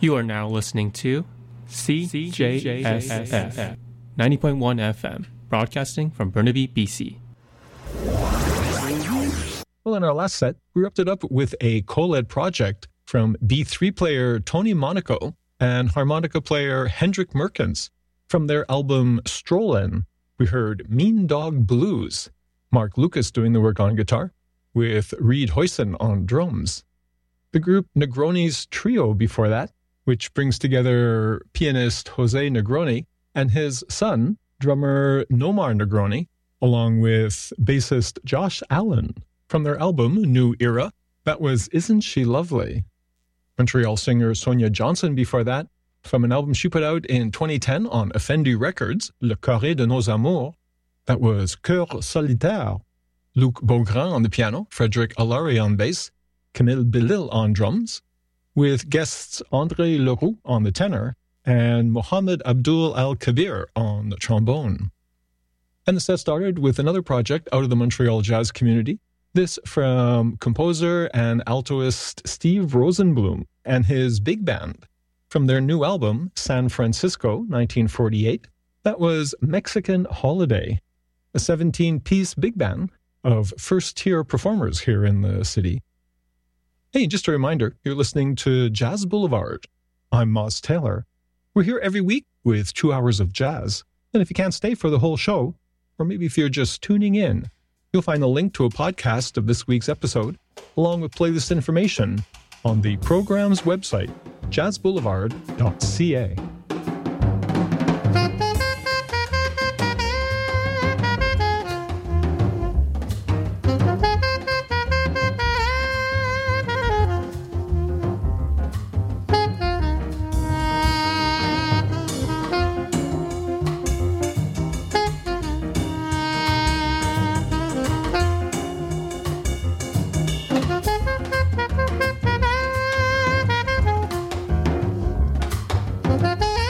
You are now listening to CJSF 90.1 FM, broadcasting from Burnaby, BC. Well, in our last set, we wrapped it up with a co-led project from B3 player Tony Monaco and harmonica player Hendrik Merkens. From their album Strollin', we heard Mean Dog Blues, Mark Lucas doing the work on guitar, with Reed Hoyson on drums. The group Negroni's Trio before that, which brings together pianist Jose Negroni and his son, drummer Nomar Negroni, along with bassist Josh Allen. From their album New Era, that was Isn't She Lovely? Montreal singer Sonia Johnson before that, from an album she put out in 2010 on Effendi Records, Le Carré de Nos Amours, that was Cœur Solitaire. Luc Beaugrand on the piano, Frédéric Allary on bass, Camille Belil on drums, with guests André Leroux on the tenor and Mohamed Abdul Al-Kabir on the trombone. And the set started with another project out of the Montreal jazz community, this from composer and altoist Steve Rosenblum and his big band. From their new album, San Francisco, 1948, that was Mexican Holiday, a 17-piece big band of first-tier performers here in the city. Hey, just a reminder, you're listening to Jazz Boulevard. I'm Moz Taylor. We're here every week with 2 hours of jazz. And if you can't stay for the whole show, or maybe if you're just tuning in, you'll find a link to a podcast of this week's episode, along with playlist information, on the program's website, jazzboulevard.ca. Bye.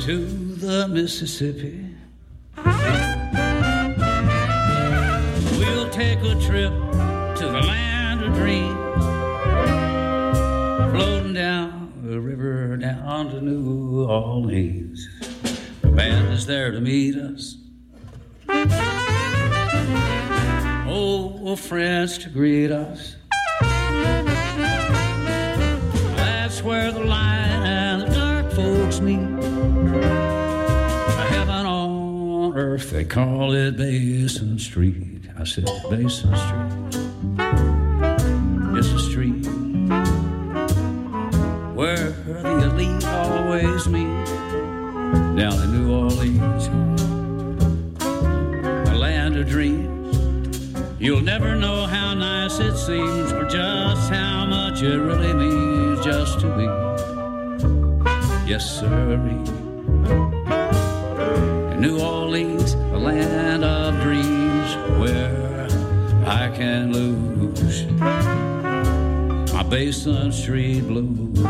to the Mississippi. We'll take a trip to the land of dreams, floating down the river down to New Orleans. The band is there to meet us. Oh, friends to greet us. That's where the light and the dark folks meet. Heaven on earth, they call it Basin Street. I said, Basin Street. It's a street where the elite always meet. Down in New Orleans, a land of dreams. You'll never know how nice it seems, or just how much it really means just to be. Yes, sirree. In New Orleans, a land of dreams, where I can lose my Basin Street blues.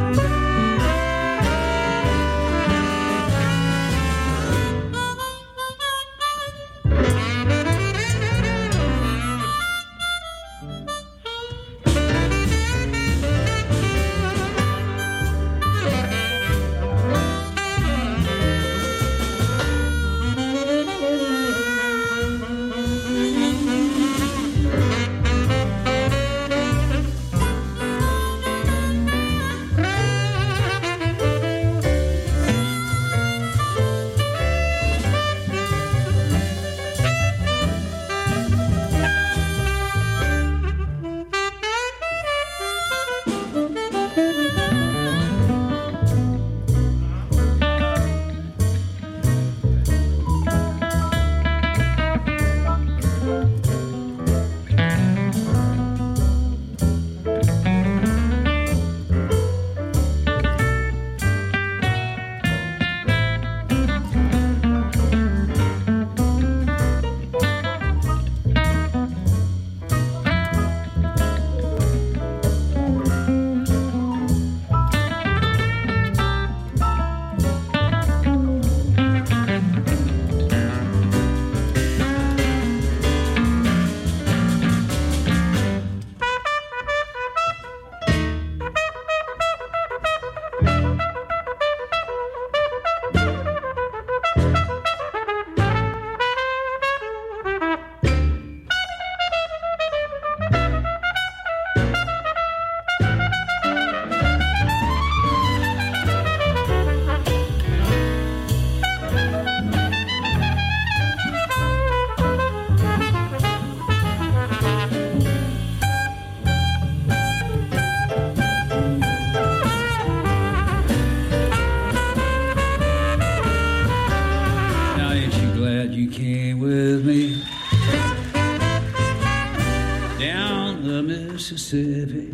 Mississippi.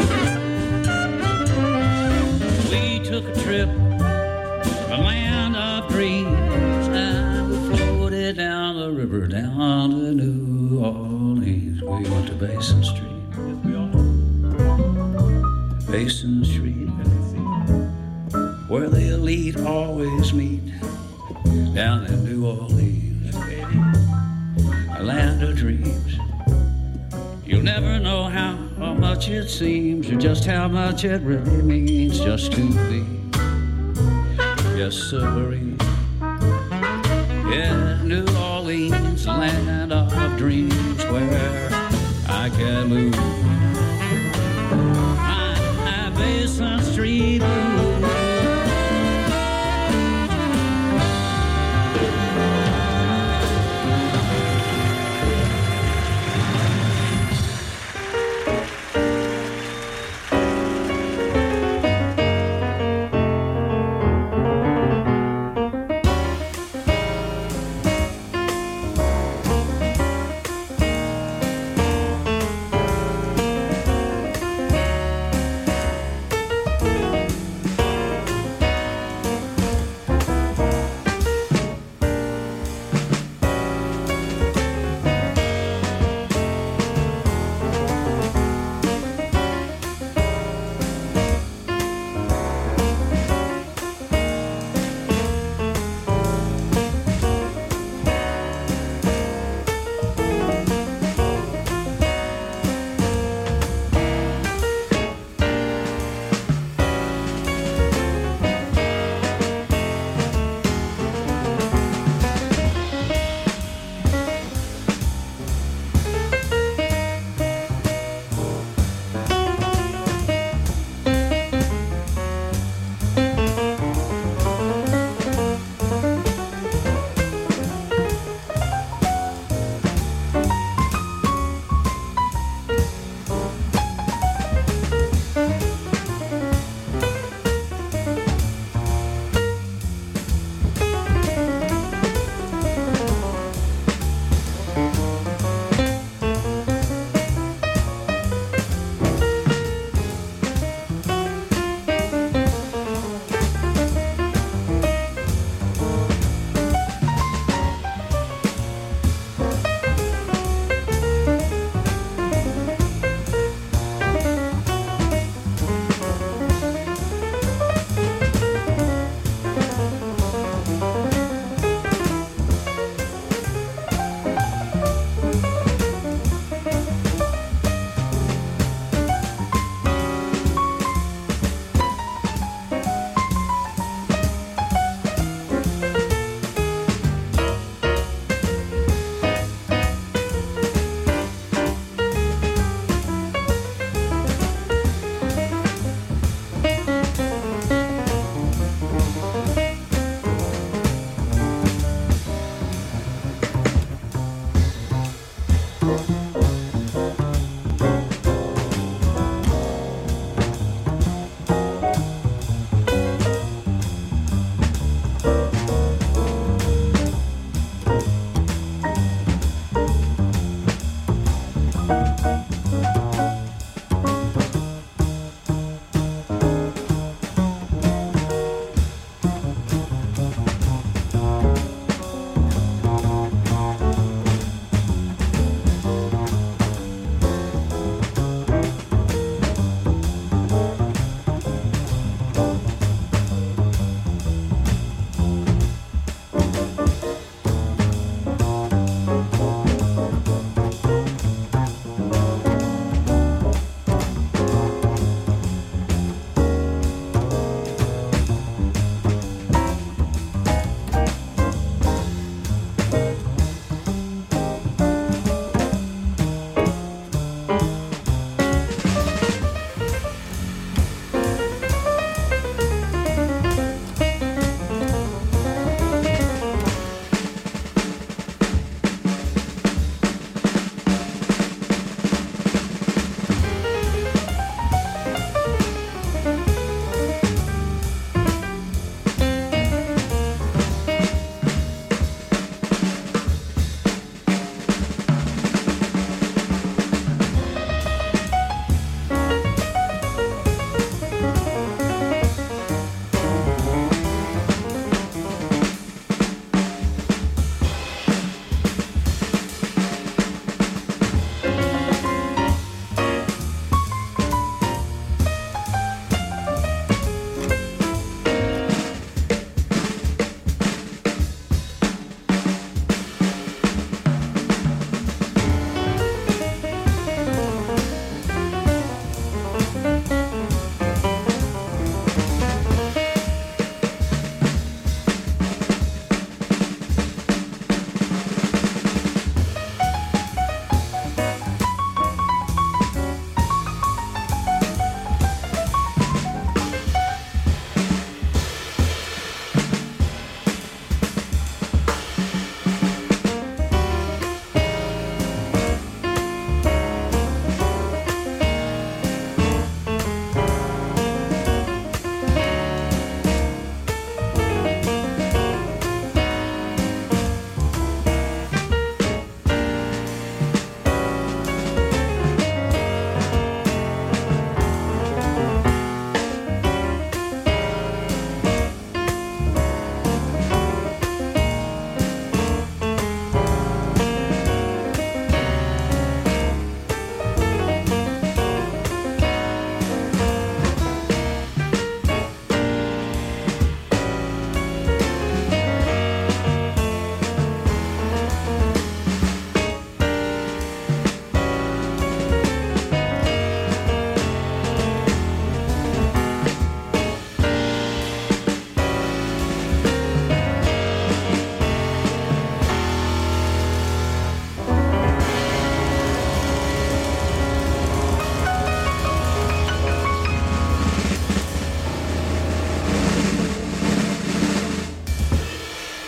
We took a trip to the land of dreams, and we floated down the river down to New Orleans. We went to Basin Street. Basin Street, where the elite always meet, down in New Orleans, a land of dreams. You'll never know how much it seems, or just how much it really means just to be. Yes, sirree. Yeah, New Orleans, land of dreams, where I can move my Basin Street blues.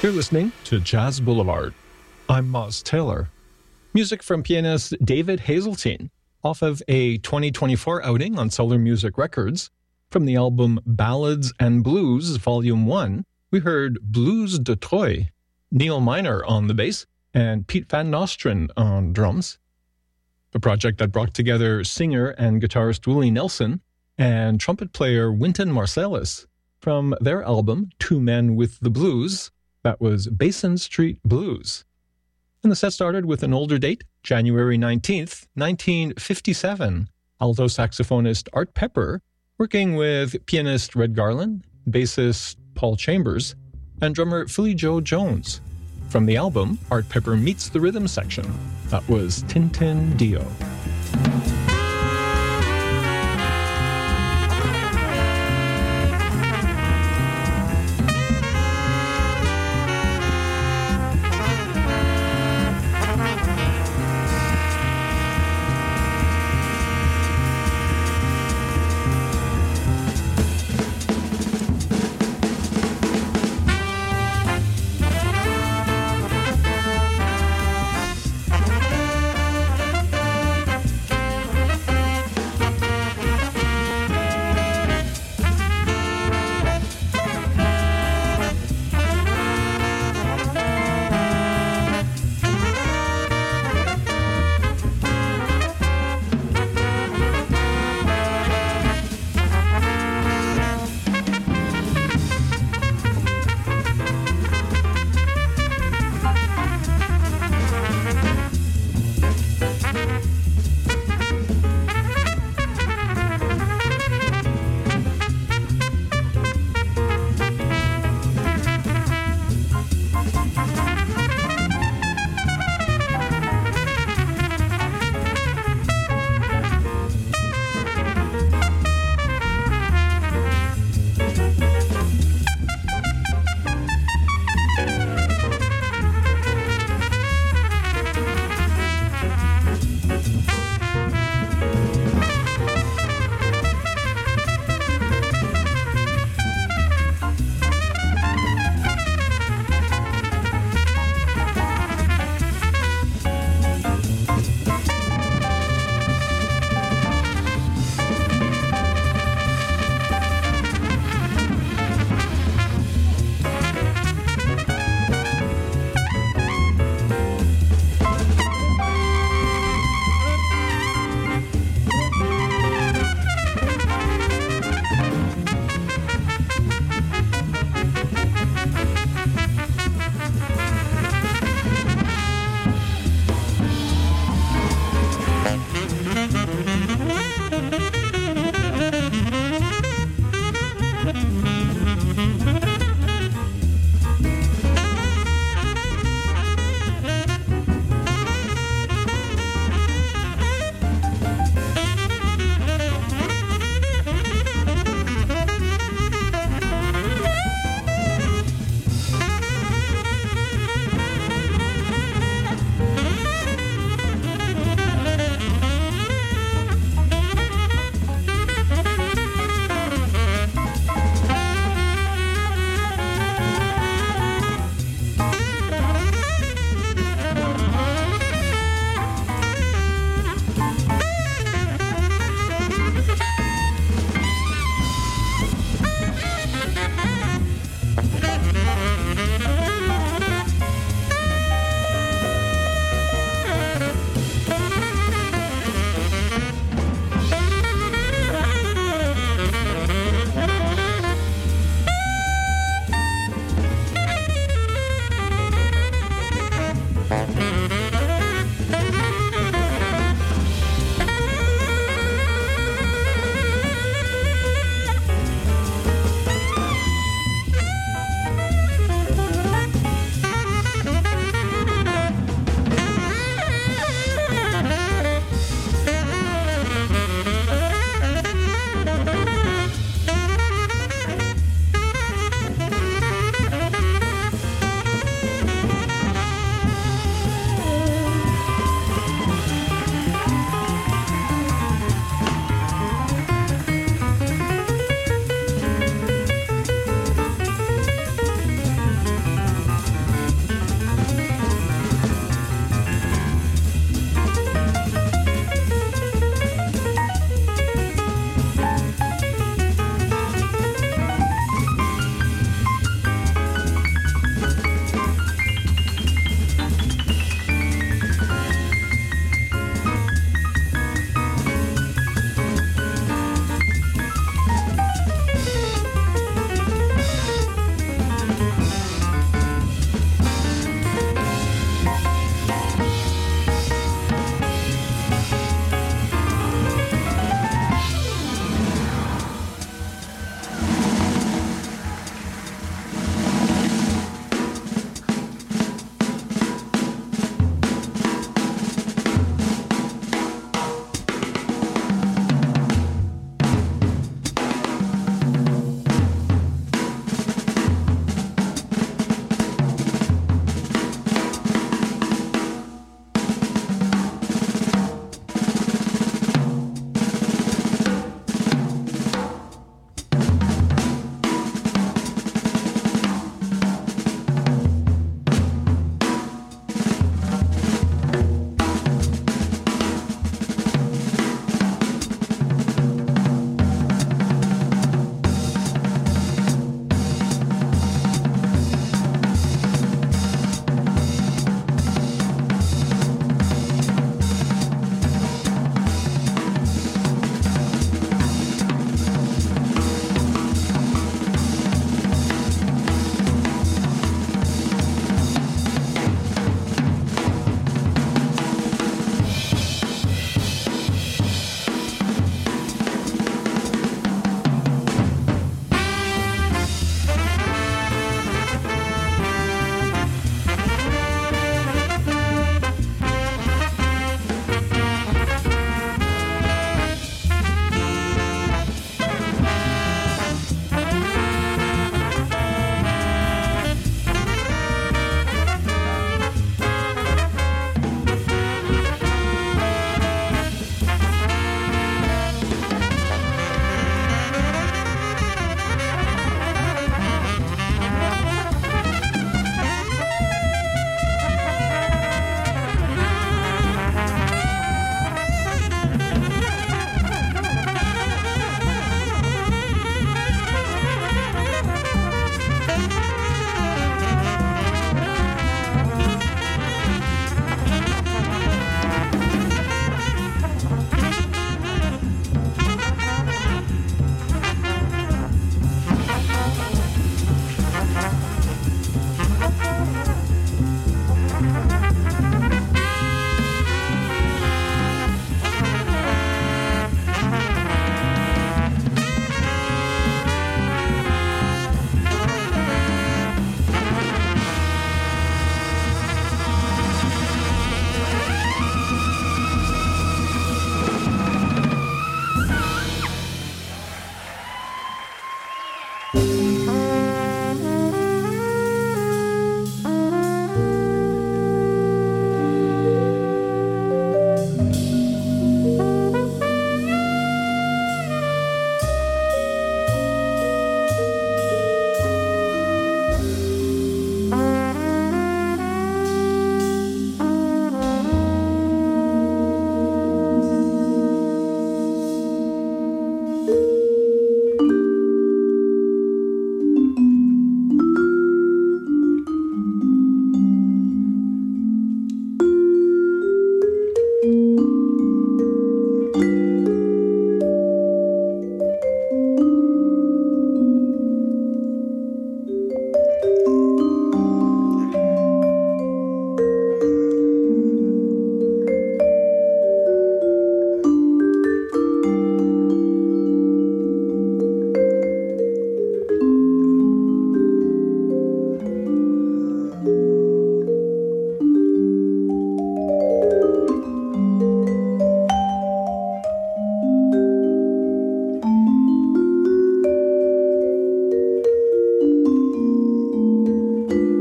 You're listening to Jazz Boulevard. I'm Moz Taylor. Music from pianist David Hazeltine, off of a 2024 outing on Solar Music Records. From the album Ballads and Blues, Volume 1, we heard Blues de Troyes, Neil Miner on the bass, and Pete Van Nostrand on drums. A project that brought together singer and guitarist Willie Nelson and trumpet player Wynton Marsalis from their album Two Men with the Blues. That was Basin Street Blues. And the set started with an older date, January 19th, 1957. Alto saxophonist Art Pepper working with pianist Red Garland, bassist Paul Chambers, and drummer Philly Joe Jones. From the album, Art Pepper Meets the Rhythm Section. That was Tintin Dio.